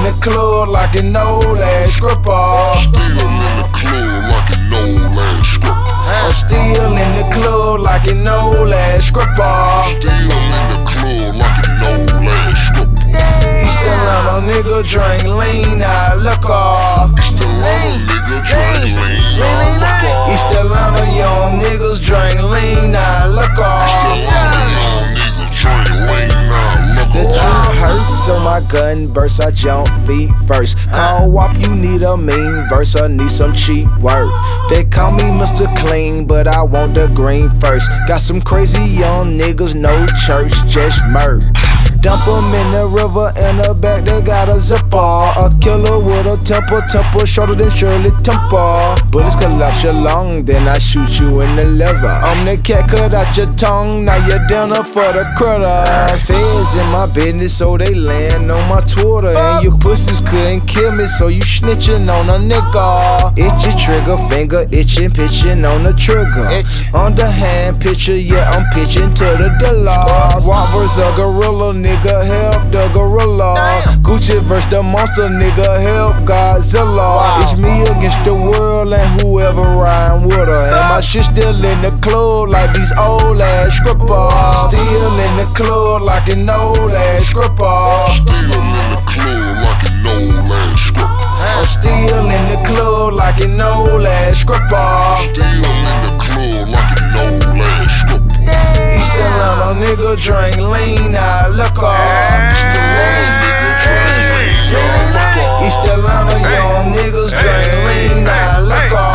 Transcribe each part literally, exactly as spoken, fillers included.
the club like an old ass stripper. Still in the club like an old ass stripper. I'm still in the club like an old ass stripper. Still in the club like an old ass stripper. East Atlanta nigga drink lean out liquor. East Atlanta nigga drink lean out liquor. East Atlanta young niggas drink lean out liquor. East Atlanta young niggas drink lean out The liquor. truth hurts, so my gun burst, I jump feet first. Call W A P, you need a mean verse, I need some cheap work. They call me Mister Clean, but I want the green first. Got some crazy young niggas, no church, just murk. Dump 'em in the river, in the back they got a zipper. A killer with a temper, temper shorter than Shirley Temple. Bullets collapse your lung, then I shoot you in the liver. I'm the cat, cut out your tongue, now you're dinner for the critter. Feds in my business, so they land on my Twitter. And your pussies couldn't kill me, so you snitching on a nigga. Itchy trigger, finger itching, pitching on the trigger. Underhand picture, yeah, I'm pitching to the dealer. Walrus a gorilla, nigga, help the gorilla. Gucci versus the monster, nigga, help Godzilla. It's me against the world and whoever riding with her. And my shit still in the club like these old ass strippers. Still in the club like an old ass stripper. Still in the club like an old ass stripper. I'm still in the club like an old ass stripper. Still in the club like an old ass stripper. East Atlanta nigga drink lean out liquor. East Atlanta nigga drink lean out liquor. East Atlanta young niggas drink lean out liquor.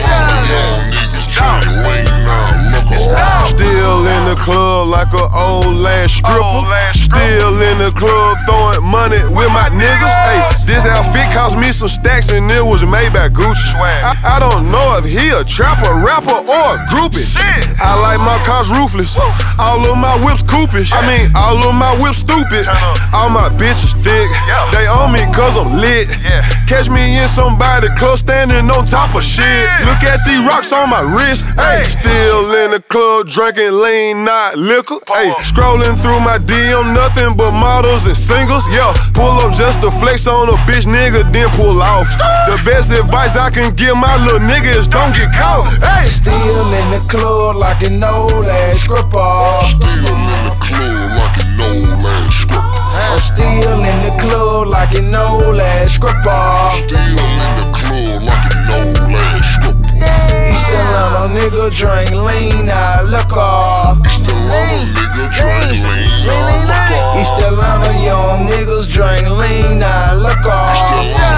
Young niggas drink lean out liquor. Still in the club like an old ass stripper. Still in the club throwing money with my niggas. Hey, this outfit cost me some stacks and it was made by Gucci. I, I don't know if he a trapper, rapper, or a groupie. I like my cars ruthless. All of my whips coupish. I mean, all of my whips stupid. All my bitches thick. They own me cause I'm lit. Catch me in somebody club standing on top of shit. Look at these rocks on my wrist. Hey, still in the club drinking lean, not liquor. Hey, scrolling through my D M, nothing but models and singles. Yeah, pull up just to flex on a bitch nigga, then pull off. The best advice I can give my little nigga is don't get caught. Hey, Still in the club like an old ass stripper. Still in the club like an old ass stripper. I'm still in the club like an old ass stripper. Still in the club like an old ass stripper. East Atlanta nigga drink lean out liquor. East Atlanta nigga drink lean out liquor. East Atlanta young niggas drink lean out liquor.